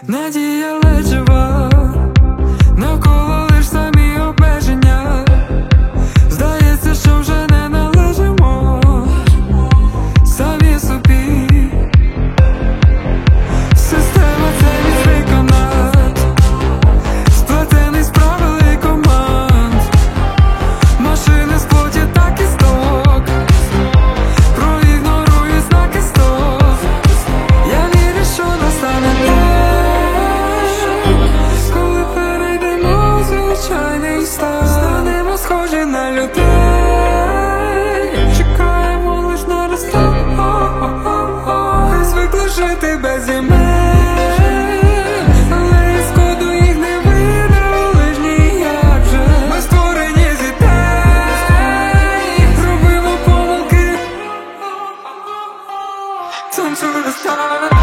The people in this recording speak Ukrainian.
надія ледь жива, навколо лиш самі обмеження. Здається, що вже не належимо самі собі. Система — це міцний канат, сплетений з правил і команд. Машини з плоті та кісток, проігнорують знаки стоп. Я вірю, що настане день, коли перейдемо в звичайний стан. Станемо схожі на людей, чекаємо лиш на Різдво. Хай звикли жити без імен, але із коду їх не видали ж ніяк же. Ми створені з ідей, робимо помилки. Танцюй до стара.